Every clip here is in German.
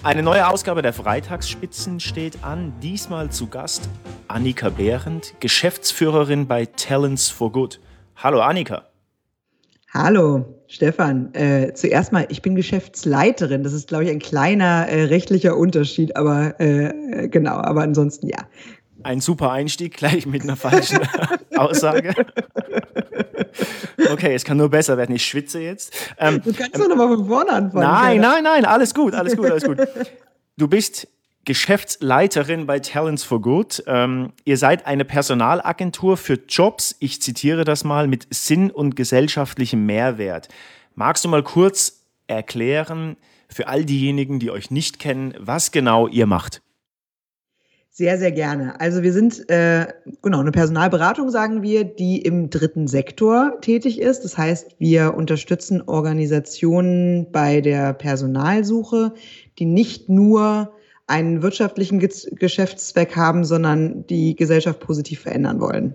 Eine neue Ausgabe der Freitagsspitzen steht an. Diesmal zu Gast Annika Behrendt, Geschäftsführerin bei Talents for Good. Hallo Annika. Hallo Stefan. Zuerst mal, ich bin Geschäftsleiterin. Das ist, glaube ich, ein kleiner rechtlicher Unterschied, aber genau, aber ansonsten ja. Ein super Einstieg, gleich mit einer falschen Aussage. Okay, es kann nur besser werden. Ich schwitze jetzt. Du kannst doch nochmal von vorne anfangen. Nein, alles gut. Du bist Geschäftsleiterin bei Talents for Good. Ihr seid eine Personalagentur für Jobs, ich zitiere das mal, mit Sinn und gesellschaftlichem Mehrwert. Magst du mal kurz erklären, für all diejenigen, die euch nicht kennen, was genau ihr macht? Sehr, sehr gerne. Also wir sind eine Personalberatung, sagen wir, die im dritten Sektor tätig ist. Das heißt, wir unterstützen Organisationen bei der Personalsuche, die nicht nur einen wirtschaftlichen Geschäftszweck haben, sondern die Gesellschaft positiv verändern wollen.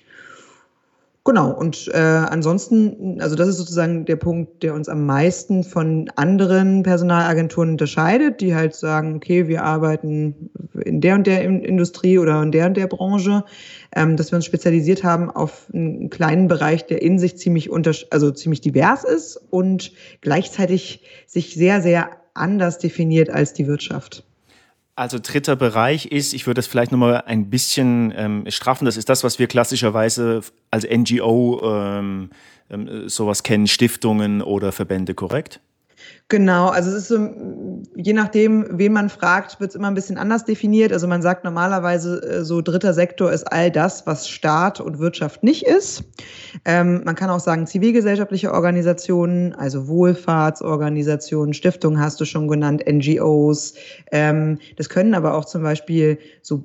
Genau, und ansonsten, also das ist sozusagen der Punkt, der uns am meisten von anderen Personalagenturen unterscheidet, die halt sagen, okay, wir arbeiten in der und der Industrie oder in der und der Branche, dass wir uns spezialisiert haben auf einen kleinen Bereich, der in sich ziemlich divers ist und gleichzeitig sich sehr, sehr anders definiert als die Wirtschaft. Also dritter Bereich ist, ich würde das vielleicht nochmal ein bisschen straffen, das ist das, was wir klassischerweise als NGO sowas kennen, Stiftungen oder Verbände, korrekt? Genau, also es ist so, je nachdem, wen man fragt, wird es immer ein bisschen anders definiert. Also man sagt normalerweise, so dritter Sektor ist all das, was Staat und Wirtschaft nicht ist. Man kann auch sagen zivilgesellschaftliche Organisationen, also Wohlfahrtsorganisationen, Stiftungen hast du schon genannt, NGOs. Das können aber auch zum Beispiel so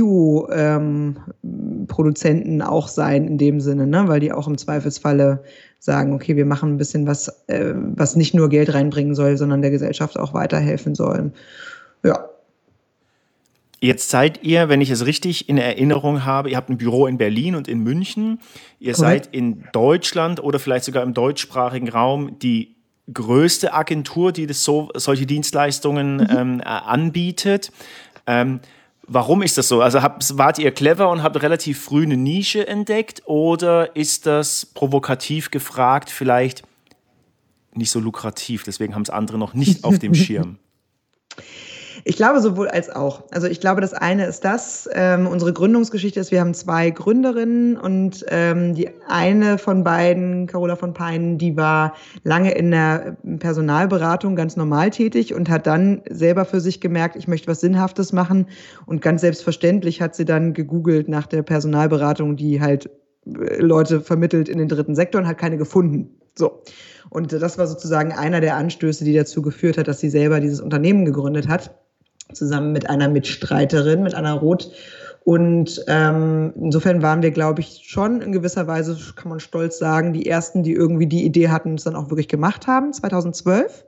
Bio-Produzenten auch sein in dem Sinne, ne? Weil die auch im Zweifelsfalle sagen, okay, wir machen ein bisschen was, was nicht nur Geld reinbringen soll, sondern der Gesellschaft auch weiterhelfen soll. Ja. Jetzt seid ihr, wenn ich es richtig in Erinnerung habe, ihr habt ein Büro in Berlin und in München. Ihr seid in Deutschland oder vielleicht sogar im deutschsprachigen Raum die größte Agentur, die solche Dienstleistungen anbietet. Warum ist das so? Also wart ihr clever und habt relativ früh eine Nische entdeckt oder ist das provokativ gefragt vielleicht nicht so lukrativ? Deswegen haben es andere noch nicht auf dem Schirm. Ich glaube sowohl als auch. Also ich glaube, das eine ist unsere Gründungsgeschichte ist, wir haben 2 Gründerinnen und die eine von beiden, Carola von Peinen, die war lange in der Personalberatung ganz normal tätig und hat dann selber für sich gemerkt, ich möchte was Sinnhaftes machen und ganz selbstverständlich hat sie dann gegoogelt nach der Personalberatung, die halt Leute vermittelt in den dritten Sektor und hat keine gefunden. So. Und das war sozusagen einer der Anstöße, die dazu geführt hat, dass sie selber dieses Unternehmen gegründet hat, zusammen mit einer Mitstreiterin, mit Anna Roth. Und insofern waren wir, glaube ich, schon in gewisser Weise, kann man stolz sagen, die Ersten, die irgendwie die Idee hatten und es dann auch wirklich gemacht haben, 2012.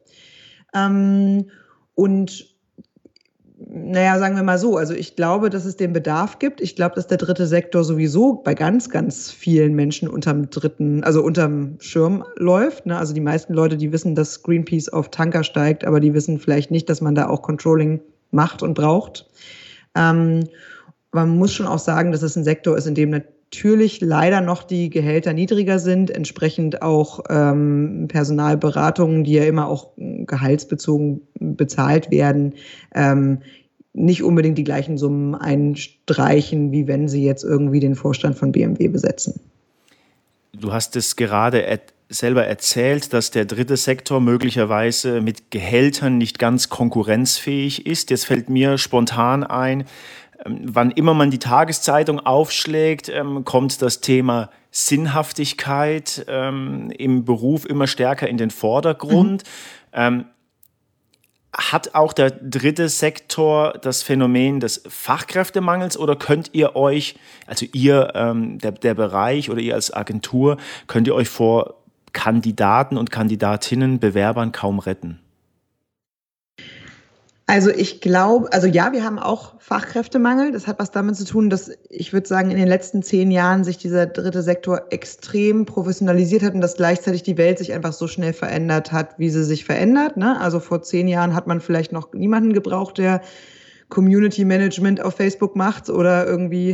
Sagen wir mal so, also ich glaube, dass es den Bedarf gibt. Ich glaube, dass der dritte Sektor sowieso bei ganz, ganz vielen Menschen unterm Schirm läuft. Ne? Also die meisten Leute, die wissen, dass Greenpeace auf Tanker steigt, aber die wissen vielleicht nicht, dass man da auch Controlling macht und braucht. Aber man muss schon auch sagen, dass es ein Sektor ist, in dem natürlich leider noch die Gehälter niedriger sind, entsprechend auch Personalberatungen, die ja immer auch gehaltsbezogen bezahlt werden, nicht unbedingt die gleichen Summen einstreichen, wie wenn sie jetzt irgendwie den Vorstand von BMW besetzen. Du hast es gerade selber erzählt, dass der dritte Sektor möglicherweise mit Gehältern nicht ganz konkurrenzfähig ist. Jetzt fällt mir spontan ein, wann immer man die Tageszeitung aufschlägt, kommt das Thema Sinnhaftigkeit im Beruf immer stärker in den Vordergrund. Hat auch der dritte Sektor das Phänomen des Fachkräftemangels oder könnt ihr euch, also der Bereich oder ihr als Agentur, könnt ihr euch vor Kandidaten und Kandidatinnen, Bewerbern kaum retten? Also ich glaube, also ja, wir haben auch Fachkräftemangel. Das hat was damit zu tun, dass ich würde sagen, in den letzten 10 Jahren sich dieser dritte Sektor extrem professionalisiert hat und dass gleichzeitig die Welt sich einfach so schnell verändert hat, wie sie sich verändert. Ne? Also vor 10 Jahren hat man vielleicht noch niemanden gebraucht, der Community Management auf Facebook macht oder irgendwie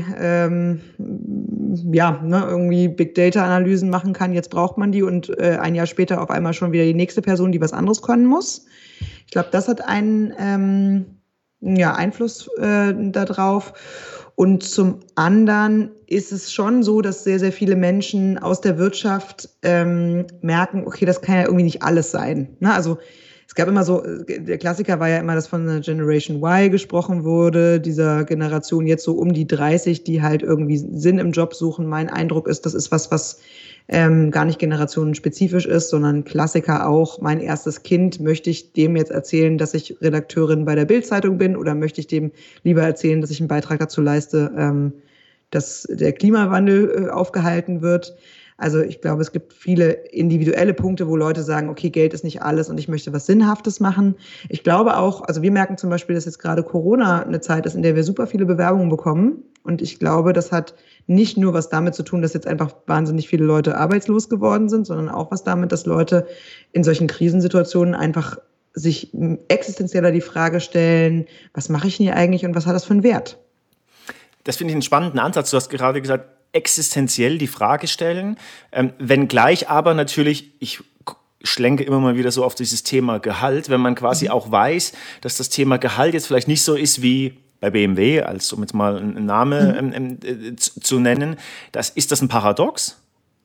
irgendwie Big Data Analysen machen kann. Jetzt braucht man die und ein Jahr später auf einmal schon wieder die nächste Person, die was anderes können muss. Ich glaube, das hat einen Einfluss darauf. Und zum anderen ist es schon so, dass sehr, sehr viele Menschen aus der Wirtschaft merken, okay, das kann ja irgendwie nicht alles sein. Ne? Also es gab immer so, der Klassiker war ja immer, dass von einer Generation Y gesprochen wurde, dieser Generation jetzt so um die 30, die halt irgendwie Sinn im Job suchen. Mein Eindruck ist, das ist was gar nicht generationenspezifisch ist, sondern Klassiker auch. Mein erstes Kind, möchte ich dem jetzt erzählen, dass ich Redakteurin bei der Bild-Zeitung bin oder möchte ich dem lieber erzählen, dass ich einen Beitrag dazu leiste, dass der Klimawandel aufgehalten wird? Also ich glaube, es gibt viele individuelle Punkte, wo Leute sagen, okay, Geld ist nicht alles und ich möchte was Sinnhaftes machen. Ich glaube auch, also wir merken zum Beispiel, dass jetzt gerade Corona eine Zeit ist, in der wir super viele Bewerbungen bekommen. Und ich glaube, das hat nicht nur was damit zu tun, dass jetzt einfach wahnsinnig viele Leute arbeitslos geworden sind, sondern auch was damit, dass Leute in solchen Krisensituationen einfach sich existenzieller die Frage stellen, was mache ich denn hier eigentlich und was hat das für einen Wert? Das finde ich einen spannenden Ansatz. Du hast gerade gesagt, existenziell die Frage stellen, wenngleich aber natürlich, ich schlenke immer mal wieder so auf dieses Thema Gehalt, wenn man quasi auch weiß, dass das Thema Gehalt jetzt vielleicht nicht so ist wie bei BMW, als um jetzt mal einen Namen zu nennen. Ist das ein Paradox?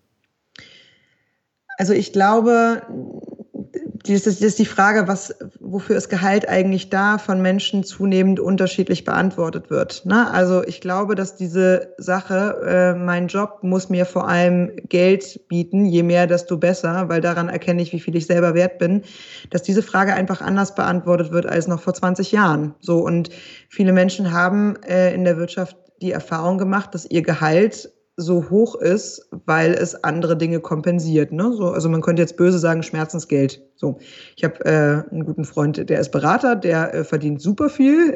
Also ich glaube, das ist die Frage, wofür ist Gehalt eigentlich da, von Menschen zunehmend unterschiedlich beantwortet wird. Ne? Also ich glaube, dass diese Sache, mein Job muss mir vor allem Geld bieten, je mehr, desto besser, weil daran erkenne ich, wie viel ich selber wert bin, dass diese Frage einfach anders beantwortet wird als noch vor 20 Jahren. So, und viele Menschen haben in der Wirtschaft die Erfahrung gemacht, dass ihr Gehalt so hoch ist, weil es andere Dinge kompensiert. Ne? So, also man könnte jetzt böse sagen, Schmerzensgeld. So, ich habe einen guten Freund, der ist Berater, der verdient super viel,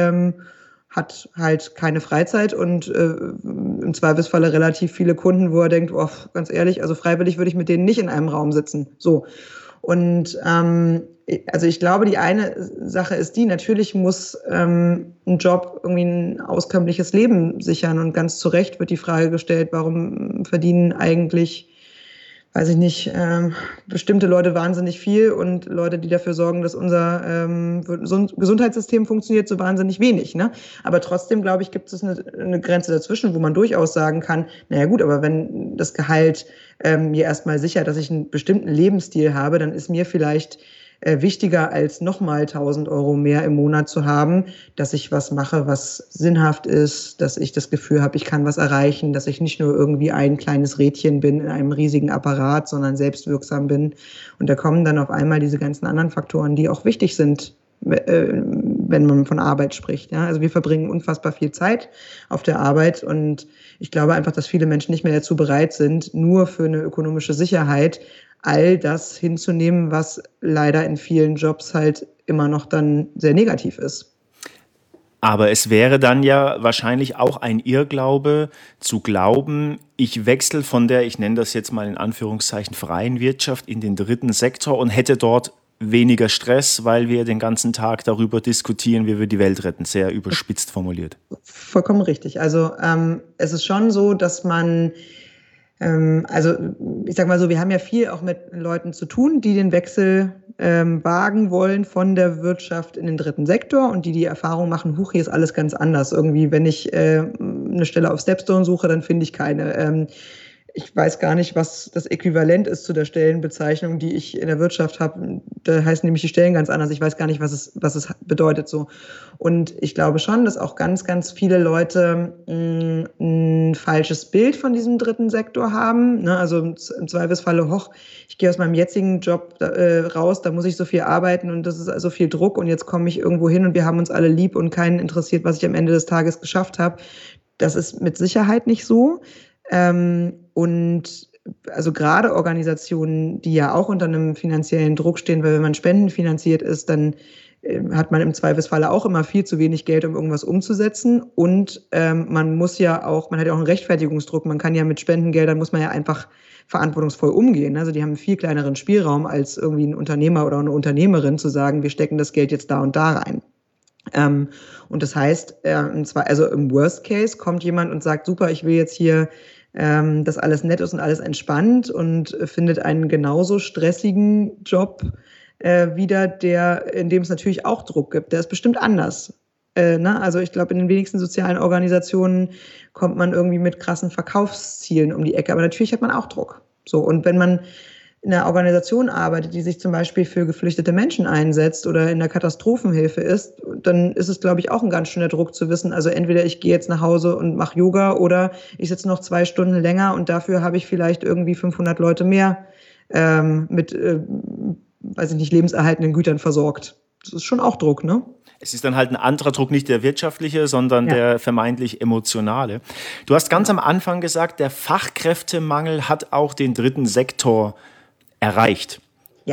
hat halt keine Freizeit und im Zweifelsfalle relativ viele Kunden, wo er denkt, oh, ganz ehrlich, also freiwillig würde ich mit denen nicht in einem Raum sitzen. So. Und also ich glaube, die eine Sache ist die, natürlich muss ein Job irgendwie ein auskömmliches Leben sichern. Und ganz zu Recht wird die Frage gestellt, warum verdienen eigentlich, weiß ich nicht, bestimmte Leute wahnsinnig viel und Leute, die dafür sorgen, dass unser Gesundheitssystem funktioniert, so wahnsinnig wenig. Ne? Aber trotzdem, glaube ich, gibt es eine Grenze dazwischen, wo man durchaus sagen kann, naja gut, aber wenn das Gehalt mir erstmal sichert, dass ich einen bestimmten Lebensstil habe, dann ist mir vielleicht wichtiger als nochmal 1.000 Euro mehr im Monat zu haben, dass ich was mache, was sinnhaft ist, dass ich das Gefühl habe, ich kann was erreichen, dass ich nicht nur irgendwie ein kleines Rädchen bin in einem riesigen Apparat, sondern selbstwirksam bin. Und da kommen dann auf einmal diese ganzen anderen Faktoren, die auch wichtig sind, wenn man von Arbeit spricht. Ja? Also wir verbringen unfassbar viel Zeit auf der Arbeit und ich glaube einfach, dass viele Menschen nicht mehr dazu bereit sind, nur für eine ökonomische Sicherheit all das hinzunehmen, was leider in vielen Jobs halt immer noch dann sehr negativ ist. Aber es wäre dann ja wahrscheinlich auch ein Irrglaube zu glauben, ich wechsle von der, ich nenne das jetzt mal in Anführungszeichen, freien Wirtschaft in den dritten Sektor und hätte dort weniger Stress, weil wir den ganzen Tag darüber diskutieren, wie wir die Welt retten. Sehr überspitzt formuliert. Vollkommen richtig. Also es ist schon so, dass man also ich sag mal so, wir haben ja viel auch mit Leuten zu tun, die den Wechsel wagen wollen von der Wirtschaft in den dritten Sektor und die Erfahrung machen, huch, hier ist alles ganz anders. Irgendwie, wenn ich eine Stelle auf Stepstone suche, dann finde ich keine. Ich weiß gar nicht, was das Äquivalent ist zu der Stellenbezeichnung, die ich in der Wirtschaft habe. Da heißen nämlich die Stellen ganz anders. Ich weiß gar nicht, was es bedeutet so. Und ich glaube schon, dass auch ganz, ganz viele Leute ein falsches Bild von diesem dritten Sektor haben. Ne? Also im Zweifelsfalle, hoch, ich gehe aus meinem jetzigen Job raus, da muss ich so viel arbeiten und das ist so viel Druck und jetzt komme ich irgendwo hin und wir haben uns alle lieb und keinen interessiert, was ich am Ende des Tages geschafft habe. Das ist mit Sicherheit nicht so. Und also gerade Organisationen, die ja auch unter einem finanziellen Druck stehen, weil wenn man spendenfinanziert ist, dann hat man im Zweifelsfalle auch immer viel zu wenig Geld, um irgendwas umzusetzen. Und man hat ja auch einen Rechtfertigungsdruck. Man kann ja mit Spendengeldern, muss man ja einfach verantwortungsvoll umgehen. Also die haben einen viel kleineren Spielraum als irgendwie ein Unternehmer oder eine Unternehmerin zu sagen, wir stecken das Geld jetzt da und da rein. Und das heißt, also im Worst Case kommt jemand und sagt, super, ich will jetzt hier, dass alles nett ist und alles entspannt und findet einen genauso stressigen Job wieder, in dem es natürlich auch Druck gibt. Der ist bestimmt anders. Also ich glaube, in den wenigsten sozialen Organisationen kommt man irgendwie mit krassen Verkaufszielen um die Ecke. Aber natürlich hat man auch Druck. So, und wenn man in einer Organisation arbeitet, die sich zum Beispiel für geflüchtete Menschen einsetzt oder in der Katastrophenhilfe ist, dann ist es, glaube ich, auch ein ganz schöner Druck zu wissen, also entweder ich gehe jetzt nach Hause und mache Yoga oder ich sitze noch 2 Stunden länger und dafür habe ich vielleicht irgendwie 500 Leute mehr mit, weiß ich nicht, lebenserhaltenden Gütern versorgt. Das ist schon auch Druck, ne? Es ist dann halt ein anderer Druck, nicht der wirtschaftliche, sondern der vermeintlich emotionale. Du hast ganz am Anfang gesagt, der Fachkräftemangel hat auch den dritten Sektor erreicht. Ja.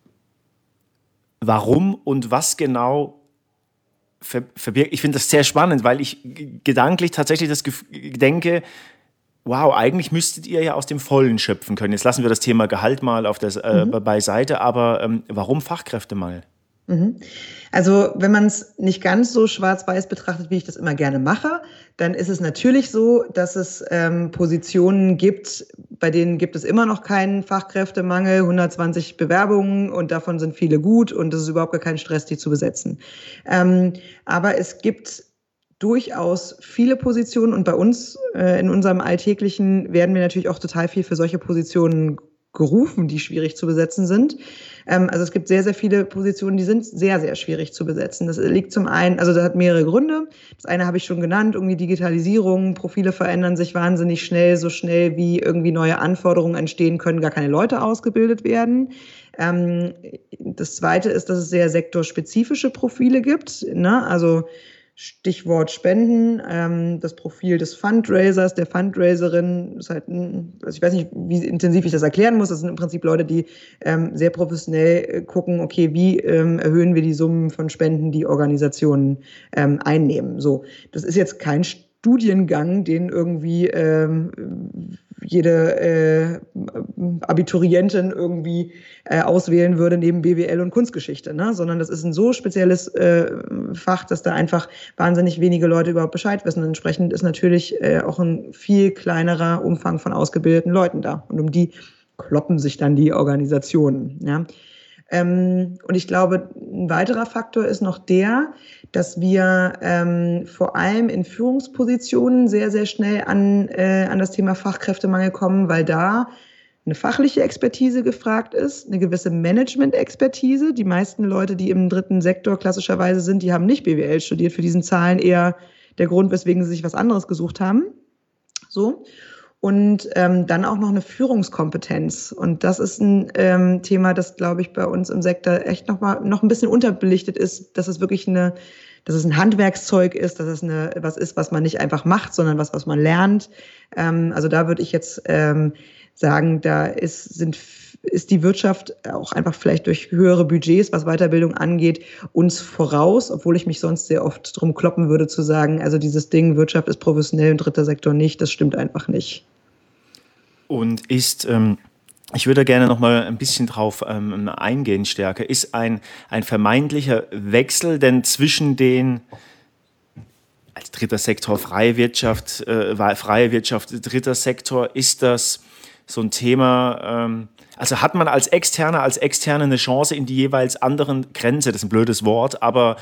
Warum und was genau verbirgt? Ich finde das sehr spannend, weil ich gedanklich tatsächlich denke, wow, eigentlich müsstet ihr ja aus dem Vollen schöpfen können. Jetzt lassen wir das Thema Gehalt mal auf beiseite, aber warum Fachkräftemangel? Also wenn man es nicht ganz so schwarz-weiß betrachtet, wie ich das immer gerne mache, dann ist es natürlich so, dass es Positionen gibt, bei denen gibt es immer noch keinen Fachkräftemangel, 120 Bewerbungen und davon sind viele gut und es ist überhaupt gar kein Stress, die zu besetzen. Aber es gibt durchaus viele Positionen und bei uns in unserem Alltäglichen werden wir natürlich auch total viel für solche Positionen gerufen, die schwierig zu besetzen sind. Also es gibt sehr, sehr viele Positionen, die sind sehr, sehr schwierig zu besetzen. Das liegt zum einen, also das hat mehrere Gründe. Das eine habe ich schon genannt, irgendwie Digitalisierung, Profile verändern sich wahnsinnig schnell, so schnell wie irgendwie neue Anforderungen entstehen, können gar keine Leute ausgebildet werden. Das zweite ist, dass es sehr sektorspezifische Profile gibt, ne? Also Stichwort Spenden, das Profil des Fundraisers, der Fundraiserin ist halt, also ich weiß nicht, wie intensiv ich das erklären muss. Das sind im Prinzip Leute, die sehr professionell gucken, okay, wie erhöhen wir die Summen von Spenden, die Organisationen einnehmen. So, das ist jetzt kein Studiengang, den irgendwie jede Abiturientin irgendwie auswählen würde neben BWL und Kunstgeschichte, ne? Sondern das ist ein so spezielles Fach, dass da einfach wahnsinnig wenige Leute überhaupt Bescheid wissen. Und entsprechend ist natürlich auch ein viel kleinerer Umfang von ausgebildeten Leuten da. Und um die kloppen sich dann die Organisationen, ja. Und ich glaube, ein weiterer Faktor ist noch der, dass wir vor allem in Führungspositionen sehr, sehr schnell an das Thema Fachkräftemangel kommen, weil da eine fachliche Expertise gefragt ist, eine gewisse Management-Expertise. Die meisten Leute, die im dritten Sektor klassischerweise sind, die haben nicht BWL studiert. Für diesen Zahlen eher der Grund, weswegen sie sich was anderes gesucht haben. So. Und dann auch noch eine Führungskompetenz. Und das ist ein Thema, das, glaube ich, bei uns im Sektor echt noch ein bisschen unterbelichtet ist, dass es wirklich dass es ein Handwerkszeug ist, dass es was ist, was man nicht einfach macht, sondern was man lernt. Also da würde ich jetzt sagen, da ist die Wirtschaft auch einfach vielleicht durch höhere Budgets, was Weiterbildung angeht, uns voraus, obwohl ich mich sonst sehr oft drum kloppen würde zu sagen, also dieses Ding, Wirtschaft ist professionell und dritter Sektor nicht, das stimmt einfach nicht. Und ich würde gerne noch mal ein bisschen drauf eingehen stärker, ist ein vermeintlicher Wechsel denn zwischen den als dritter Sektor freie Wirtschaft, dritter Sektor, ist das so ein Thema, also hat man als Externe eine Chance in die jeweils anderen Grenze, das ist ein blödes Wort, aber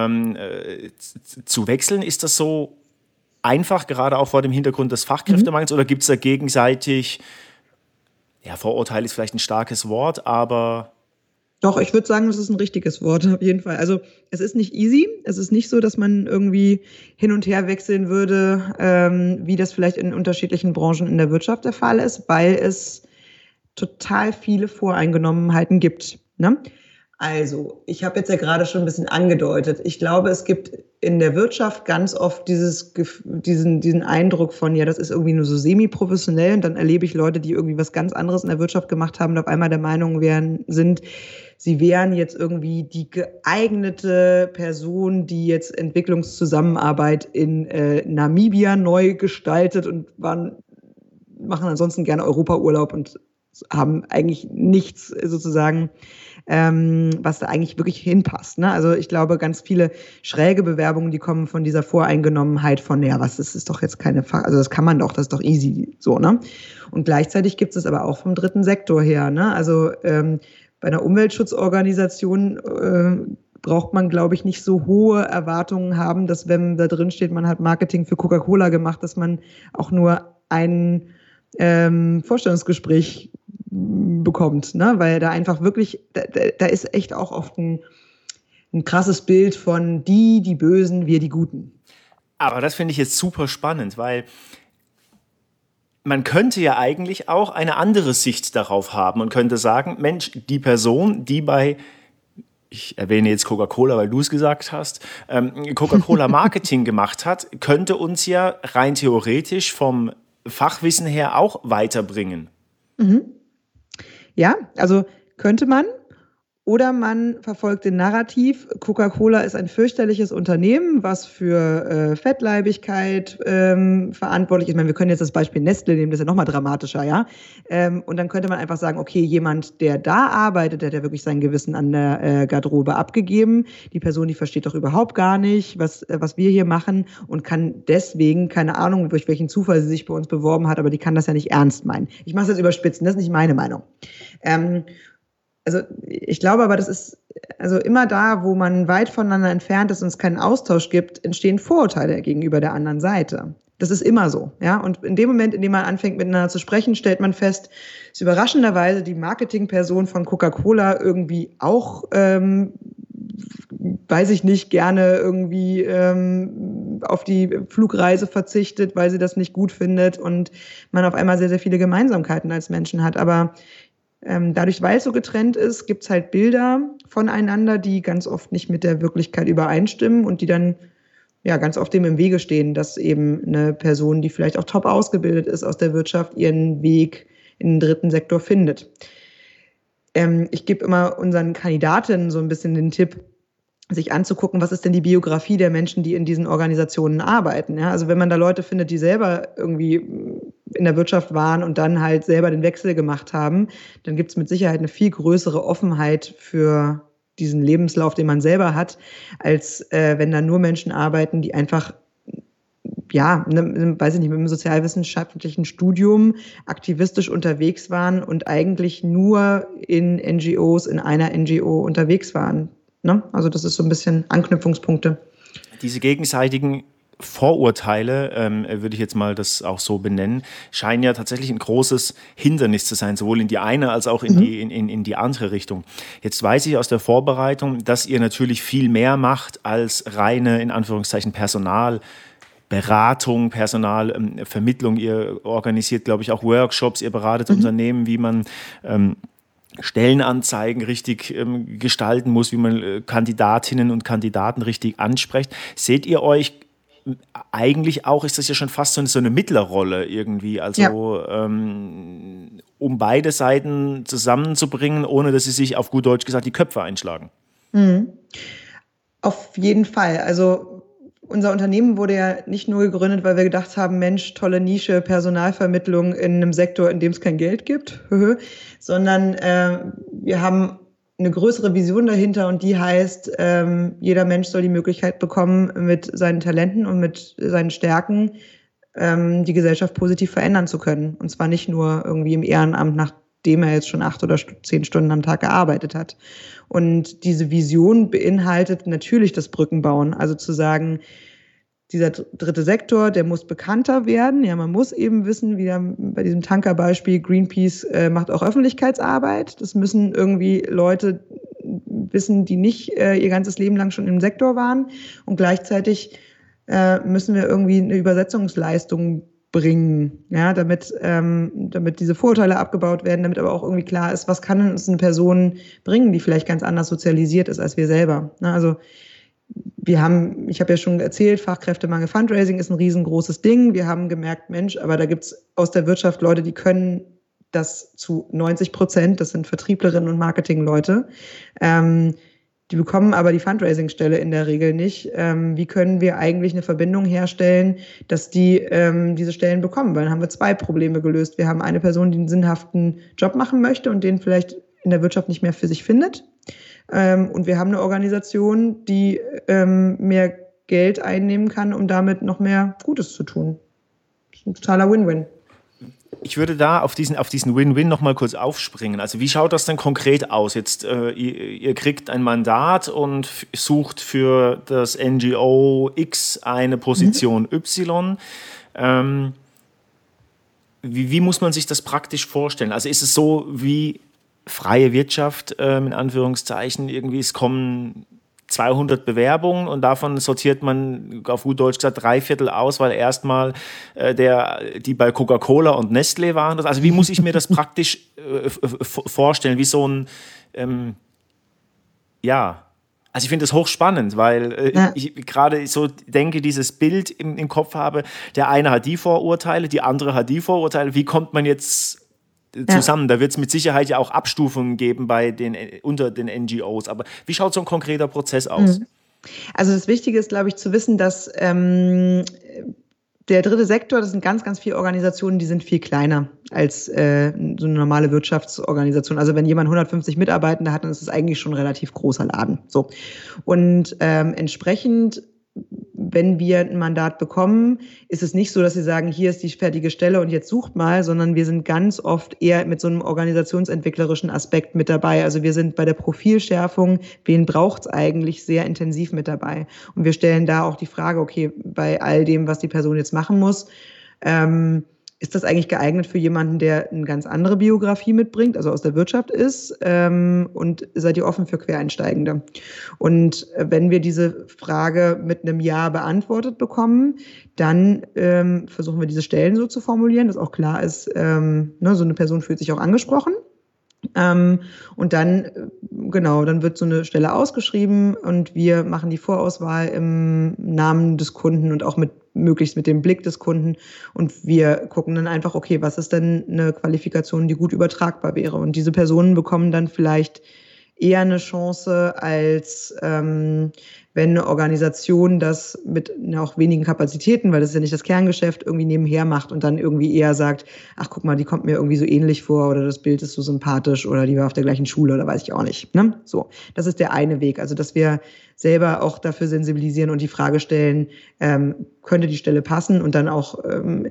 zu wechseln, ist das so einfach, gerade auch vor dem Hintergrund des Fachkräftemangels, oder gibt es da gegenseitig, ja, Vorurteil ist vielleicht ein starkes Wort, aber... Doch, ich würde sagen, das ist ein richtiges Wort, auf jeden Fall. Also es ist nicht easy, es ist nicht so, dass man irgendwie hin und her wechseln würde, wie das vielleicht in unterschiedlichen Branchen in der Wirtschaft der Fall ist, weil es total viele Voreingenommenheiten gibt, ne? Also, ich habe jetzt ja gerade schon ein bisschen angedeutet. Ich glaube, es gibt in der Wirtschaft ganz oft diesen Eindruck von, ja, das ist irgendwie nur so semi-professionell, und dann erlebe ich Leute, die irgendwie was ganz anderes in der Wirtschaft gemacht haben und auf einmal der Meinung sind, sie wären jetzt irgendwie die geeignete Person, die jetzt Entwicklungszusammenarbeit in Namibia neu gestaltet und machen ansonsten gerne Europaurlaub und haben eigentlich nichts sozusagen, was da eigentlich wirklich hinpasst. Ne? Also ich glaube, ganz viele schräge Bewerbungen, die kommen von dieser Voreingenommenheit von, ja, was ist doch jetzt keine also das kann man doch, das ist doch easy, so, ne? Und gleichzeitig gibt es aber auch vom dritten Sektor her, ne? Also bei einer Umweltschutzorganisation braucht man, glaube ich, nicht so hohe Erwartungen haben, dass, wenn da drin steht, man hat Marketing für Coca-Cola gemacht, dass man auch nur ein Vorstellungsgespräch bekommt, ne? Weil da einfach wirklich, da ist echt auch oft ein krasses Bild von die Bösen, wir die Guten. Aber das finde ich jetzt super spannend, weil man könnte ja eigentlich auch eine andere Sicht darauf haben und könnte sagen, Mensch, die Person, die bei, ich erwähne jetzt Coca-Cola, weil du es gesagt hast, Coca-Cola Marketing gemacht hat, könnte uns ja rein theoretisch vom Fachwissen her auch weiterbringen. Mhm. Ja, also könnte man. Oder man verfolgt den Narrativ, Coca-Cola ist ein fürchterliches Unternehmen, was für Fettleibigkeit verantwortlich ist. Ich meine, wir können jetzt das Beispiel Nestle nehmen, das ist ja nochmal dramatischer, ja. Und dann könnte man einfach sagen, okay, jemand, der da arbeitet, der hat ja wirklich sein Gewissen an der Garderobe abgegeben. Die Person, die versteht doch überhaupt gar nicht, was wir hier machen, und kann deswegen, keine Ahnung, durch welchen Zufall sie sich bei uns beworben hat, aber die kann das ja nicht ernst meinen. Ich mache es jetzt überspitzen, das ist nicht meine Meinung. Also ich glaube aber, das ist also immer da, wo man weit voneinander entfernt ist und es keinen Austausch gibt, entstehen Vorurteile gegenüber der anderen Seite. Das ist immer so, ja. Und in dem Moment, in dem man anfängt, miteinander zu sprechen, stellt man fest, dass überraschenderweise die Marketingperson von Coca-Cola irgendwie auch, weiß ich nicht, gerne irgendwie auf die Flugreise verzichtet, weil sie das nicht gut findet und man auf einmal sehr, sehr viele Gemeinsamkeiten als Menschen hat. Aber dadurch, weil es so getrennt ist, gibt es halt Bilder voneinander, die ganz oft nicht mit der Wirklichkeit übereinstimmen und die dann ja ganz oft dem im Wege stehen, dass eben eine Person, die vielleicht auch top ausgebildet ist aus der Wirtschaft, ihren Weg in den dritten Sektor findet. Ich gebe immer unseren Kandidatinnen so ein bisschen den Tipp, sich anzugucken, was ist denn die Biografie der Menschen, die in diesen Organisationen arbeiten. Ja? Also wenn man da Leute findet, die selber irgendwie in der Wirtschaft waren und dann halt selber den Wechsel gemacht haben, dann gibt es mit Sicherheit eine viel größere Offenheit für diesen Lebenslauf, den man selber hat, als wenn da nur Menschen arbeiten, die einfach, ja, weiß ich nicht, mit einem sozialwissenschaftlichen Studium aktivistisch unterwegs waren und eigentlich nur in NGOs, in einer NGO unterwegs waren. Ne? Also das ist so ein bisschen Anknüpfungspunkte. Diese gegenseitigen Vorurteile, würde ich jetzt mal das auch so benennen, scheinen ja tatsächlich ein großes Hindernis zu sein, sowohl in die eine als auch in die andere Richtung. Jetzt weiß ich aus der Vorbereitung, dass ihr natürlich viel mehr macht als reine, in Anführungszeichen, Personalberatung, Personalvermittlung. Ihr organisiert, glaube ich, auch Workshops, ihr beratet Unternehmen, wie man Stellenanzeigen richtig gestalten muss, wie man Kandidatinnen und Kandidaten richtig anspricht. Seht ihr euch eigentlich auch, ist das ja schon fast so eine Mittlerrolle irgendwie, also ja, um beide Seiten zusammenzubringen, ohne dass sie sich auf gut Deutsch gesagt die Köpfe einschlagen? Auf jeden Fall. Also unser Unternehmen wurde ja nicht nur gegründet, weil wir gedacht haben, Mensch, tolle Nische, Personalvermittlung in einem Sektor, in dem es kein Geld gibt, sondern wir haben eine größere Vision dahinter und die heißt, jeder Mensch soll die Möglichkeit bekommen, mit seinen Talenten und mit seinen Stärken die Gesellschaft positiv verändern zu können. Und zwar nicht nur irgendwie im Ehrenamt, nachdem er jetzt schon 8 oder 10 Stunden am Tag gearbeitet hat. Und diese Vision beinhaltet natürlich das Brückenbauen, also zu sagen, dieser dritte Sektor, der muss bekannter werden. Ja, man muss eben wissen, wie bei diesem Tankerbeispiel, Greenpeace macht auch Öffentlichkeitsarbeit. Das müssen irgendwie Leute wissen, die nicht ihr ganzes Leben lang schon im Sektor waren. Und gleichzeitig müssen wir irgendwie eine Übersetzungsleistung bringen, ja, damit diese Vorurteile abgebaut werden, damit aber auch irgendwie klar ist, was kann uns eine Person bringen, die vielleicht ganz anders sozialisiert ist als wir selber. Ne? Also ich habe ja schon erzählt, Fachkräftemangel, Fundraising ist ein riesengroßes Ding. Wir haben gemerkt, Mensch, aber da gibt es aus der Wirtschaft Leute, die können das zu 90%, das sind Vertrieblerinnen und Marketingleute. Die bekommen aber die Fundraising-Stelle in der Regel nicht. Wie können wir eigentlich eine Verbindung herstellen, dass die diese Stellen bekommen? Weil dann haben wir 2 Probleme gelöst. Wir haben eine Person, die einen sinnhaften Job machen möchte und den vielleicht in der Wirtschaft nicht mehr für sich findet. Und wir haben eine Organisation, die mehr Geld einnehmen kann, um damit noch mehr Gutes zu tun. Das ist ein totaler Win-Win. Ich würde da auf diesen Win-Win noch mal kurz aufspringen. Also wie schaut das denn konkret aus? Jetzt, ihr kriegt ein Mandat und sucht für das NGO X eine Position Y. Wie muss man sich das praktisch vorstellen? Also ist es so wie freie Wirtschaft, in Anführungszeichen, irgendwie, es kommen 200 Bewerbungen und davon sortiert man auf gut Deutsch gesagt 3/4 aus, weil erstmal die bei Coca-Cola und Nestlé waren. Also wie muss ich mir das praktisch vorstellen? Wie so ein, also ich finde das hochspannend, weil ich gerade so denke, dieses Bild im Kopf habe, der eine hat die Vorurteile, die andere hat die Vorurteile. Wie kommt man jetzt zusammen? Da wird es mit Sicherheit ja auch Abstufungen geben unter den NGOs. Aber wie schaut so ein konkreter Prozess aus? Also das Wichtige ist, glaube ich, zu wissen, dass der dritte Sektor, das sind ganz, ganz viele Organisationen, die sind viel kleiner als so eine normale Wirtschaftsorganisation. Also wenn jemand 150 Mitarbeitende hat, dann ist es eigentlich schon ein relativ großer Laden. So. Und entsprechend, wenn wir ein Mandat bekommen, ist es nicht so, dass sie sagen, hier ist die fertige Stelle und jetzt sucht mal, sondern wir sind ganz oft eher mit so einem organisationsentwicklerischen Aspekt mit dabei. Also wir sind bei der Profilschärfung, wen braucht es eigentlich, sehr intensiv mit dabei. Und wir stellen da auch die Frage, okay, bei all dem, was die Person jetzt machen muss, ist das eigentlich geeignet für jemanden, der eine ganz andere Biografie mitbringt, also aus der Wirtschaft ist, und seid ihr offen für Quereinsteigende? Und wenn wir diese Frage mit einem Ja beantwortet bekommen, dann versuchen wir diese Stellen so zu formulieren, dass auch klar ist, so eine Person fühlt sich auch angesprochen. Und dann wird so eine Stelle ausgeschrieben und wir machen die Vorauswahl im Namen des Kunden und auch möglichst mit dem Blick des Kunden. Und wir gucken dann einfach, okay, was ist denn eine Qualifikation, die gut übertragbar wäre? Und diese Personen bekommen dann vielleicht eher eine Chance, als wenn eine Organisation das mit auch wenigen Kapazitäten, weil das ist ja nicht das Kerngeschäft, irgendwie nebenher macht und dann irgendwie eher sagt, ach guck mal, die kommt mir irgendwie so ähnlich vor oder das Bild ist so sympathisch oder die war auf der gleichen Schule oder weiß ich auch nicht. Ne? So, das ist der eine Weg. Also dass wir selber auch dafür sensibilisieren und die Frage stellen, könnte die Stelle passen und dann auch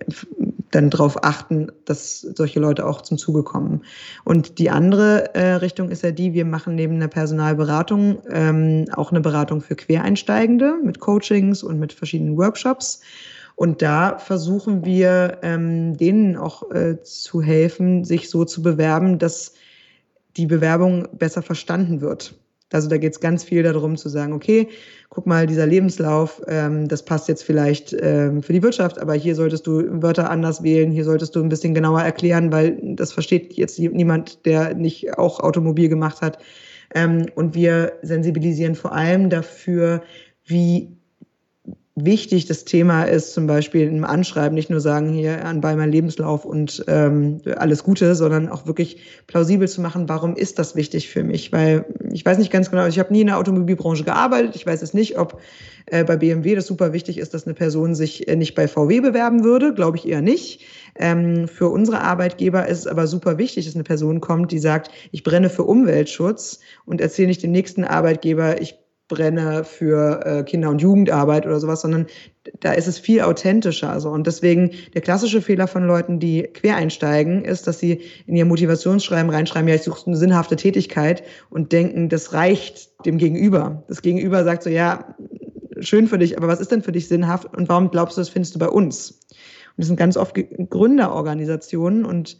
dann darauf achten, dass solche Leute auch zum Zuge kommen. Und die andere Richtung ist ja wir machen neben einer Personalberatung auch eine Beratung für Quereinsteigende mit Coachings und mit verschiedenen Workshops. Und da versuchen wir denen auch zu helfen, sich so zu bewerben, dass die Bewerbung besser verstanden wird. Also da geht es ganz viel darum zu sagen, okay, guck mal, dieser Lebenslauf, das passt jetzt vielleicht für die Wirtschaft, aber hier solltest du Wörter anders wählen, hier solltest du ein bisschen genauer erklären, weil das versteht jetzt niemand, der nicht auch Automobil gemacht hat. Und wir sensibilisieren vor allem dafür, wie wichtig das Thema ist, zum Beispiel im Anschreiben nicht nur sagen, hier anbei mein Lebenslauf und alles Gute, sondern auch wirklich plausibel zu machen, warum ist das wichtig für mich? Weil ich weiß nicht ganz genau, ich habe nie in der Automobilbranche gearbeitet, ich weiß es nicht, ob bei BMW das super wichtig ist, dass eine Person sich nicht bei VW bewerben würde, glaube ich eher nicht. Für unsere Arbeitgeber ist es aber super wichtig, dass eine Person kommt, die sagt, ich brenne für Umweltschutz und erzähle nicht dem nächsten Arbeitgeber, ich brenne für Kinder- und Jugendarbeit oder sowas, sondern da ist es viel authentischer. Also. Und deswegen der klassische Fehler von Leuten, die quer einsteigen, ist, dass sie in ihr Motivationsschreiben reinschreiben, ja, ich suche eine sinnhafte Tätigkeit und denken, das reicht dem Gegenüber. Das Gegenüber sagt so, ja, schön für dich, aber was ist denn für dich sinnhaft und warum glaubst du, das findest du bei uns? Und das sind ganz oft Gründerorganisationen und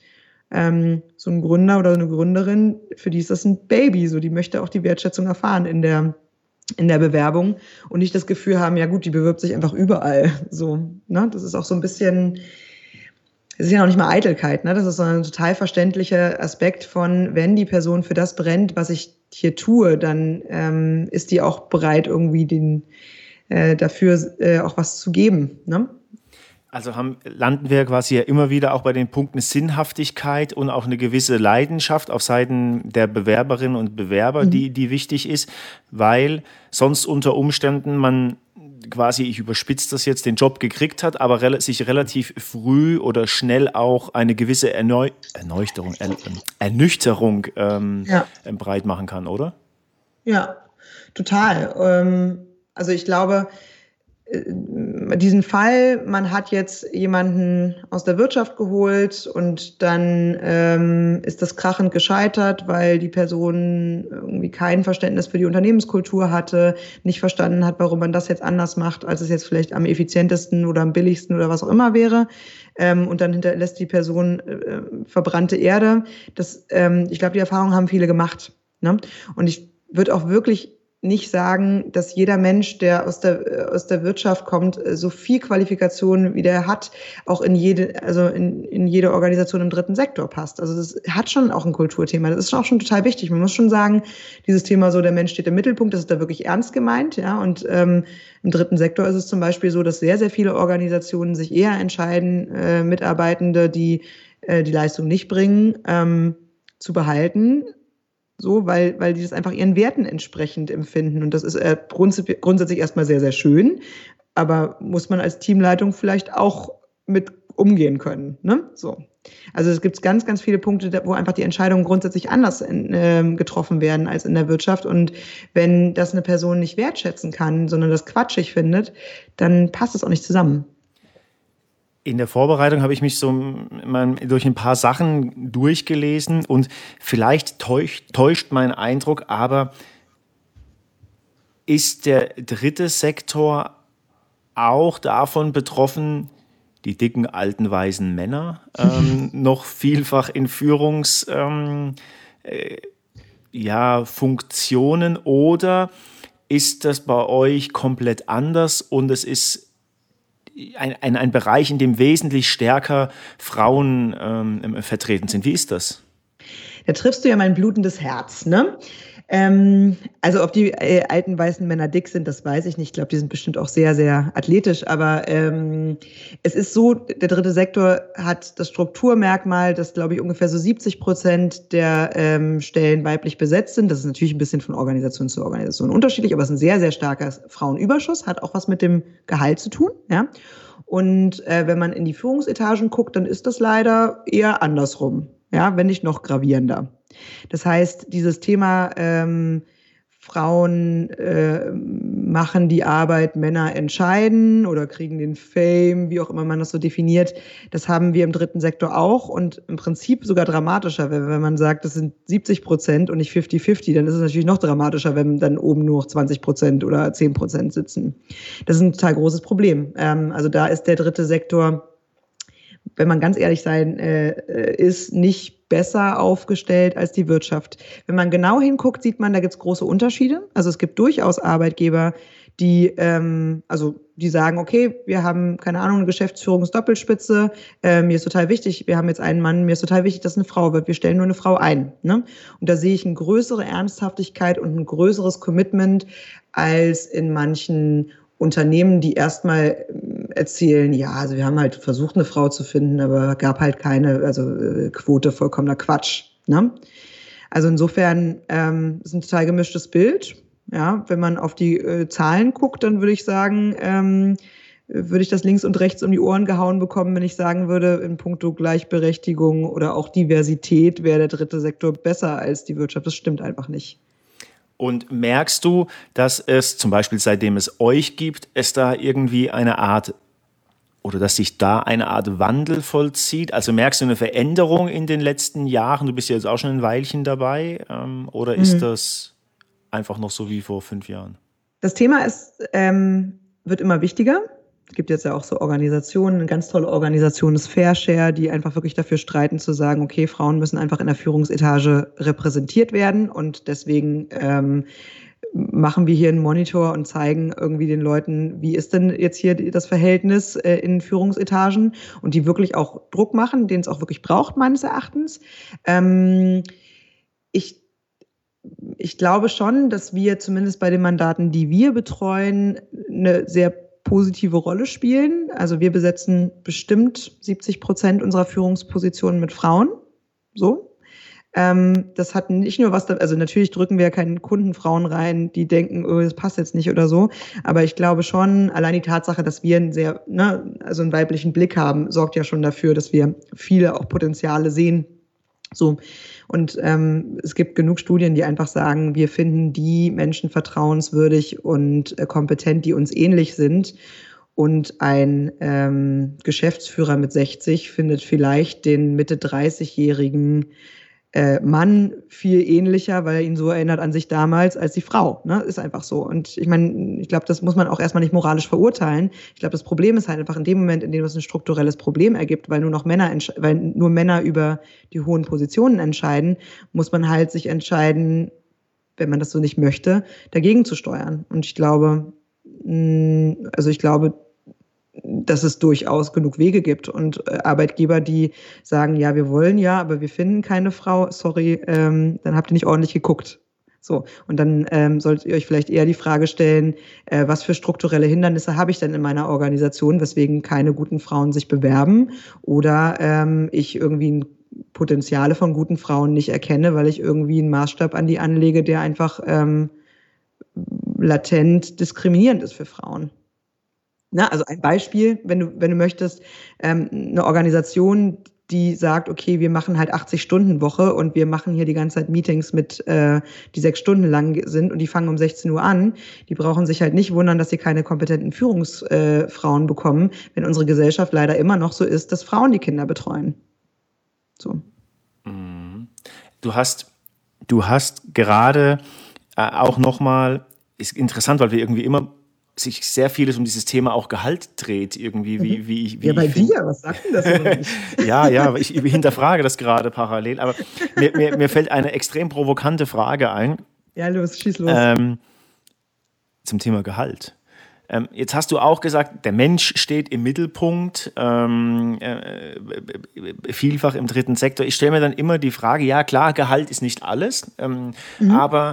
so ein Gründer oder eine Gründerin, für die ist das ein Baby, so die möchte auch die Wertschätzung erfahren in der Bewerbung und nicht das Gefühl haben, ja gut, die bewirbt sich einfach überall. So, ne? Das ist auch so ein bisschen, es ist ja noch nicht mal Eitelkeit, ne? Das ist so ein total verständlicher Aspekt von, wenn die Person für das brennt, was ich hier tue, dann ist die auch bereit, irgendwie dafür auch was zu geben, ne? Also landen wir quasi ja immer wieder auch bei den Punkten Sinnhaftigkeit und auch eine gewisse Leidenschaft auf Seiten der Bewerberinnen und Bewerber, die wichtig ist, weil sonst unter Umständen man quasi, ich überspitze das jetzt, den Job gekriegt hat, aber sich relativ früh oder schnell auch eine gewisse Ernüchterung breit machen kann, oder? Ja, total. Also ich glaube, diesen Fall, man hat jetzt jemanden aus der Wirtschaft geholt und dann ist das krachend gescheitert, weil die Person irgendwie kein Verständnis für die Unternehmenskultur hatte, nicht verstanden hat, warum man das jetzt anders macht, als es jetzt vielleicht am effizientesten oder am billigsten oder was auch immer wäre. Und dann hinterlässt die Person verbrannte Erde. Ich glaube, die Erfahrung haben viele gemacht, ne? Und ich würde auch wirklich nicht sagen, dass jeder Mensch, der aus der Wirtschaft kommt, so viel Qualifikation wie der hat, auch in jede Organisation im dritten Sektor passt. Also das hat schon auch ein Kulturthema. Das ist auch schon total wichtig. Man muss schon sagen, dieses Thema so, der Mensch steht im Mittelpunkt, das ist da wirklich ernst gemeint, ja. Und im dritten Sektor ist es zum Beispiel so, dass sehr, sehr viele Organisationen sich eher entscheiden, Mitarbeitende, die die Leistung nicht bringen, zu behalten. So, weil die das einfach ihren Werten entsprechend empfinden. Und das ist grundsätzlich erstmal sehr, sehr schön. Aber muss man als Teamleitung vielleicht auch mit umgehen können, ne? So. Also es gibt ganz, ganz viele Punkte, wo einfach die Entscheidungen grundsätzlich anders getroffen werden als in der Wirtschaft. Und wenn das eine Person nicht wertschätzen kann, sondern das quatschig findet, dann passt es auch nicht zusammen. In der Vorbereitung habe ich mich so durch ein paar Sachen durchgelesen und vielleicht täuscht mein Eindruck, aber ist der dritte Sektor auch davon betroffen, die dicken, alten, weißen Männer noch vielfach in Funktionen, oder ist das bei euch komplett anders und es ist ein Bereich, in dem wesentlich stärker Frauen vertreten sind? Wie ist das? Da triffst du ja mein blutendes Herz, ne? Also ob die alten weißen Männer dick sind, das weiß ich nicht. Ich glaube, die sind bestimmt auch sehr, sehr athletisch. Aber es ist so, der dritte Sektor hat das Strukturmerkmal, dass, glaube ich, ungefähr so 70% der Stellen weiblich besetzt sind. Das ist natürlich ein bisschen von Organisation zu Organisation unterschiedlich, aber es ist ein sehr, sehr starker Frauenüberschuss, hat auch was mit dem Gehalt zu tun, ja. Und wenn man in die Führungsetagen guckt, dann ist das leider eher andersrum, ja, wenn nicht noch gravierender. Das heißt, dieses Thema Frauen machen die Arbeit, Männer entscheiden oder kriegen den Fame, wie auch immer man das so definiert, das haben wir im dritten Sektor auch und im Prinzip sogar dramatischer, wenn man sagt, das sind 70% und nicht 50-50, dann ist es natürlich noch dramatischer, wenn dann oben nur noch 20% oder 10% sitzen. Das ist ein total großes Problem. Also da ist der dritte Sektor, wenn man ganz ehrlich sein ist, nicht besser aufgestellt als die Wirtschaft. Wenn man genau hinguckt, sieht man, da gibt es große Unterschiede. Also es gibt durchaus Arbeitgeber, die sagen, okay, wir haben, keine Ahnung, eine Geschäftsführungsdoppelspitze, mir ist total wichtig, wir haben jetzt einen Mann, mir ist total wichtig, dass es eine Frau wird, wir stellen nur eine Frau ein, ne? Und da sehe ich eine größere Ernsthaftigkeit und ein größeres Commitment als in manchen Unternehmen, die erstmal erzählen, ja, also wir haben halt versucht, eine Frau zu finden, aber gab halt keine, Quote, vollkommener Quatsch, ne? Also insofern ist ein total gemischtes Bild. Ja, wenn man auf die Zahlen guckt, dann würde ich sagen, würde ich das links und rechts um die Ohren gehauen bekommen, wenn ich sagen würde, in puncto Gleichberechtigung oder auch Diversität wäre der dritte Sektor besser als die Wirtschaft. Das stimmt einfach nicht. Und merkst du, dass es zum Beispiel, seitdem es euch gibt, es da irgendwie eine Art oder dass sich da eine Art Wandel vollzieht? Also merkst du eine Veränderung in den letzten Jahren? Du bist ja jetzt auch schon ein Weilchen dabei. Oder ist das einfach noch so wie vor 5 Jahren? Das Thema wird immer wichtiger. Es gibt jetzt ja auch so Organisationen, eine ganz tolle Organisation ist Fairshare, die einfach wirklich dafür streiten zu sagen, okay, Frauen müssen einfach in der Führungsetage repräsentiert werden und deswegen machen wir hier einen Monitor und zeigen irgendwie den Leuten, wie ist denn jetzt hier das Verhältnis in Führungsetagen und die wirklich auch Druck machen, den es auch wirklich braucht, meines Erachtens. Ich glaube schon, dass wir zumindest bei den Mandaten, die wir betreuen, eine sehr positive Rolle spielen. Also wir besetzen bestimmt 70% unserer Führungspositionen mit Frauen. So. Das hat nicht nur was, also natürlich drücken wir ja keinen Kunden Frauen rein, die denken, oh, das passt jetzt nicht oder so. Aber ich glaube schon, allein die Tatsache, dass wir also einen weiblichen Blick haben, sorgt ja schon dafür, dass wir viele auch Potenziale sehen. So. Und es gibt genug Studien, die einfach sagen, wir finden die Menschen vertrauenswürdig und kompetent, die uns ähnlich sind. Und ein Geschäftsführer mit 60 findet vielleicht den Mitte 30-jährigen Mann viel ähnlicher, weil er ihn so erinnert an sich damals als die Frau. Ne? Ist einfach so. Und ich meine, ich glaube, das muss man auch erstmal nicht moralisch verurteilen. Ich glaube, das Problem ist halt einfach in dem Moment, in dem es ein strukturelles Problem ergibt, weil nur Männer über die hohen Positionen entscheiden, muss man halt sich entscheiden, wenn man das so nicht möchte, dagegen zu steuern. Und ich glaube, dass es durchaus genug Wege gibt und Arbeitgeber, die sagen, ja, wir wollen ja, aber wir finden keine Frau, sorry, dann habt ihr nicht ordentlich geguckt. So, und dann solltet ihr euch vielleicht eher die Frage stellen, was für strukturelle Hindernisse habe ich denn in meiner Organisation, weswegen keine guten Frauen sich bewerben oder ich irgendwie Potenziale von guten Frauen nicht erkenne, weil ich irgendwie einen Maßstab an die anlege, der einfach latent diskriminierend ist für Frauen. Na, also ein Beispiel, wenn du möchtest, eine Organisation, die sagt, okay, wir machen halt 80-Stunden-Woche und wir machen hier die ganze Zeit Meetings mit, die 6 Stunden lang sind und die fangen um 16 Uhr an. Die brauchen sich halt nicht wundern, dass sie keine kompetenten Führungsfrauen bekommen, wenn unsere Gesellschaft leider immer noch so ist, dass Frauen die Kinder betreuen. So. Du hast gerade auch nochmal, ist interessant, weil wir irgendwie immer sich sehr vieles um dieses Thema auch Gehalt dreht, irgendwie, wie ja, bei dir, was sagt denn das aber nicht? Ja, ich hinterfrage das gerade parallel, aber mir fällt eine extrem provokante Frage ein. Ja, schieß los. Zum Thema Gehalt. Jetzt hast du auch gesagt, der Mensch steht im Mittelpunkt, vielfach im dritten Sektor. Ich stelle mir dann immer die Frage, ja klar, Gehalt ist nicht alles, aber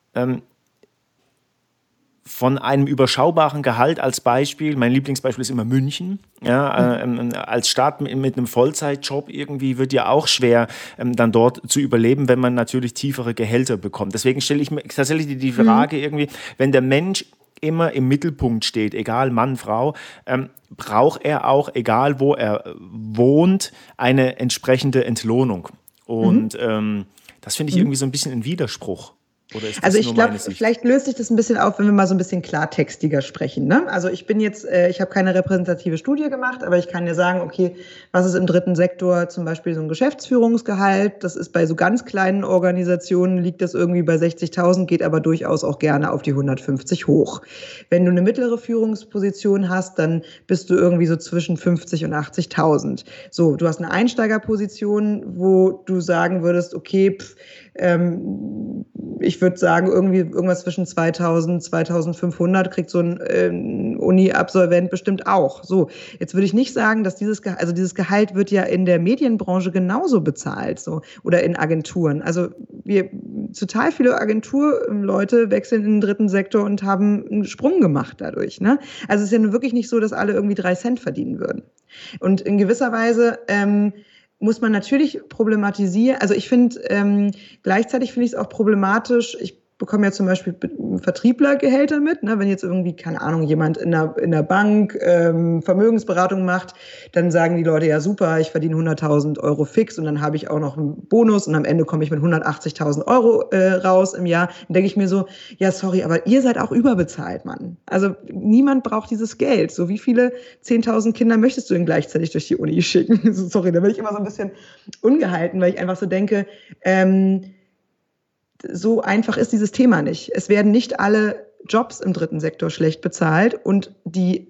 von einem überschaubaren Gehalt als Beispiel, mein Lieblingsbeispiel ist immer München, ja, als Stadt mit einem Vollzeitjob irgendwie wird ja auch schwer, dann dort zu überleben, wenn man natürlich tiefere Gehälter bekommt. Deswegen stelle ich mir tatsächlich die Frage irgendwie, wenn der Mensch immer im Mittelpunkt steht, egal Mann, Frau, braucht er auch, egal wo er wohnt, eine entsprechende Entlohnung. Und das finde ich irgendwie so ein bisschen ein Widerspruch. Also ich glaube, vielleicht löst sich das ein bisschen auf, wenn wir mal so ein bisschen klartextiger sprechen. Ne? Also ich habe keine repräsentative Studie gemacht, aber ich kann dir sagen, okay, was ist im dritten Sektor zum Beispiel so ein Geschäftsführungsgehalt? Das ist bei so ganz kleinen Organisationen, liegt das irgendwie bei 60.000, geht aber durchaus auch gerne auf die 150 hoch. Wenn du eine mittlere Führungsposition hast, dann bist du irgendwie so zwischen 50 und 80.000. So, du hast eine Einsteigerposition, wo du sagen würdest, okay, ich würde sagen, irgendwas zwischen 2.000, 2.500 kriegt so ein Uni-Absolvent bestimmt auch. So, jetzt würde ich nicht sagen, dass dieses Gehalt wird ja in der Medienbranche genauso bezahlt, so, oder in Agenturen. Also total viele Agenturleute wechseln in den dritten Sektor und haben einen Sprung gemacht dadurch. Ne? Also es ist ja nun wirklich nicht so, dass alle irgendwie 3 Cent verdienen würden. Und in gewisser Weise muss man natürlich problematisieren. Also ich finde, gleichzeitig finde ich es auch problematisch. Ich bekomme ja zum Beispiel Vertrieblergehälter mit, ne? Wenn jetzt irgendwie, keine Ahnung, jemand in der Bank Vermögensberatung macht, dann sagen die Leute, ja super, ich verdiene 100.000 Euro fix und dann habe ich auch noch einen Bonus und am Ende komme ich mit 180.000 Euro raus im Jahr. Dann denke ich mir so, ja sorry, aber ihr seid auch überbezahlt, Mann. Also niemand braucht dieses Geld. So wie viele 10.000 Kinder möchtest du denn gleichzeitig durch die Uni schicken? Sorry, da bin ich immer so ein bisschen ungehalten, weil ich einfach so denke, so einfach ist dieses Thema nicht. Es werden nicht alle Jobs im dritten Sektor schlecht bezahlt und die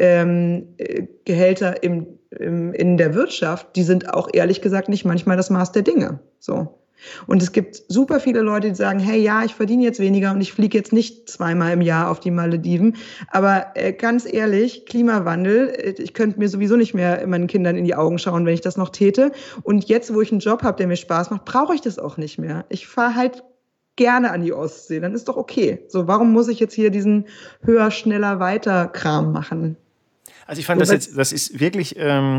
Gehälter in der Wirtschaft, die sind auch ehrlich gesagt nicht manchmal das Maß der Dinge. So. Und es gibt super viele Leute, die sagen, hey, ja, ich verdiene jetzt weniger und ich fliege jetzt nicht 2-mal im Jahr auf die Malediven. Aber ganz ehrlich, Klimawandel, ich könnte mir sowieso nicht mehr meinen Kindern in die Augen schauen, wenn ich das noch täte. Und jetzt, wo ich einen Job habe, der mir Spaß macht, brauche ich das auch nicht mehr. Ich fahre halt gerne an die Ostsee, dann ist doch okay. So, warum muss ich jetzt hier diesen höher, schneller, weiter Kram machen? Also ich fand das ist wirklich,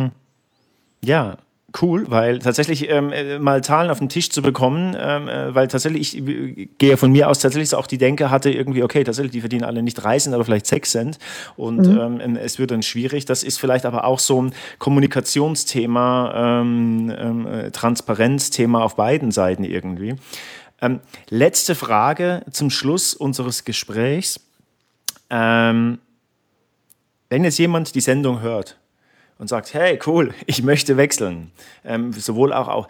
cool, weil tatsächlich mal Zahlen auf den Tisch zu bekommen, weil tatsächlich, ich gehe von mir aus tatsächlich so auch die Denke hatte irgendwie, okay, tatsächlich, die verdienen alle nicht 3 Cent, aber vielleicht 6 Cent und es wird dann schwierig. Das ist vielleicht aber auch so ein Kommunikationsthema, Transparenzthema auf beiden Seiten irgendwie. Letzte Frage zum Schluss unseres Gesprächs. Wenn jetzt jemand die Sendung hört und sagt, hey, cool, ich möchte wechseln, sowohl auch,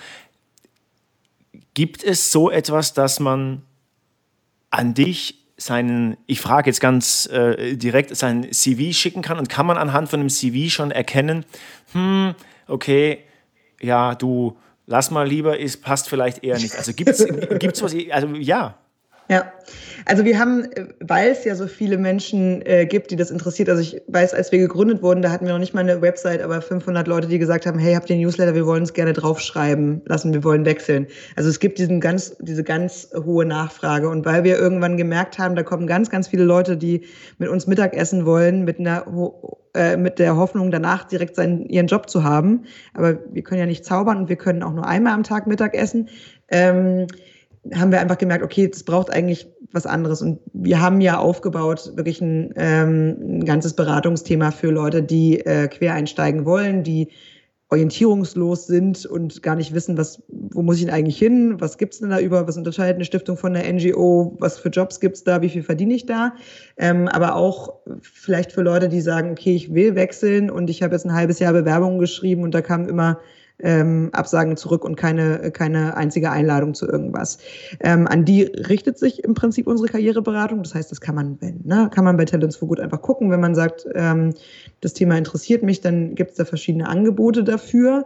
gibt es so etwas, dass man an dich ich frage jetzt ganz direkt, sein CV schicken kann und kann man anhand von einem CV schon erkennen, okay, ja, du, lass mal lieber, passt vielleicht eher nicht. Also gibt's was, also ja. Ja, also wir haben, weil es ja so viele Menschen gibt, die das interessiert, also ich weiß, als wir gegründet wurden, da hatten wir noch nicht mal eine Website, aber 500 Leute, die gesagt haben, hey, habt ihr einen Newsletter, wir wollen es gerne draufschreiben lassen, wir wollen wechseln. Also es gibt diese ganz hohe Nachfrage und weil wir irgendwann gemerkt haben, da kommen ganz, ganz viele Leute, die mit uns Mittagessen wollen, mit der Hoffnung, danach direkt ihren Job zu haben, aber wir können ja nicht zaubern und wir können auch nur einmal am Tag Mittag essen, haben wir einfach gemerkt, okay, das braucht eigentlich was anderes. Und wir haben ja aufgebaut wirklich ein ganzes Beratungsthema für Leute, die quer einsteigen wollen, die orientierungslos sind und gar nicht wissen, wo muss ich denn eigentlich hin, was gibt's denn da was unterscheidet eine Stiftung von einer NGO, was für Jobs gibt's da, wie viel verdiene ich da, aber auch vielleicht für Leute, die sagen, okay, ich will wechseln und ich habe jetzt ein halbes Jahr Bewerbungen geschrieben und da kamen immer Absagen zurück und keine einzige Einladung zu irgendwas. An die richtet sich im Prinzip unsere Karriereberatung. Das heißt, das kann man bei Talents for Good einfach gucken. Wenn man sagt, das Thema interessiert mich, dann gibt es da verschiedene Angebote dafür.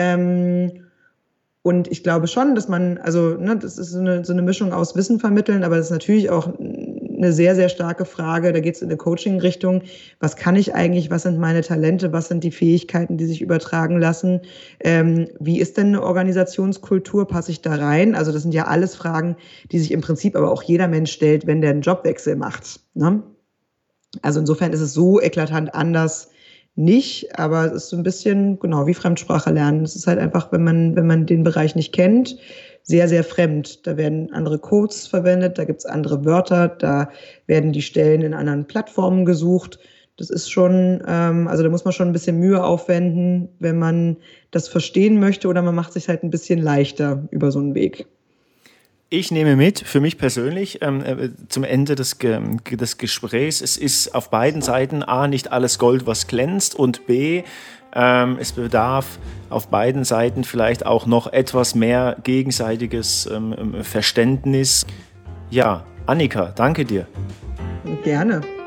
Und ich glaube schon, dass das ist so eine Mischung aus Wissen vermitteln, aber das ist natürlich auch eine sehr, sehr starke Frage. Da geht es in eine Coaching-Richtung. Was kann ich eigentlich? Was sind meine Talente? Was sind die Fähigkeiten, die sich übertragen lassen? Wie ist denn eine Organisationskultur? Passe ich da rein? Also das sind ja alles Fragen, die sich im Prinzip aber auch jeder Mensch stellt, wenn der einen Jobwechsel macht. Ne? Also insofern ist es so eklatant anders nicht, aber es ist so ein bisschen, genau, wie Fremdsprache lernen. Es ist halt einfach, wenn man den Bereich nicht kennt, sehr, sehr fremd. Da werden andere Codes verwendet, da gibt's andere Wörter, da werden die Stellen in anderen Plattformen gesucht. Das ist schon, also da muss man schon ein bisschen Mühe aufwenden, wenn man das verstehen möchte, oder man macht sich halt ein bisschen leichter über so einen Weg. Ich nehme mit, für mich persönlich, zum Ende des Gesprächs, es ist auf beiden Seiten A, nicht alles Gold, was glänzt, und B, es bedarf auf beiden Seiten vielleicht auch noch etwas mehr gegenseitiges Verständnis. Ja, Annika, danke dir. Gerne.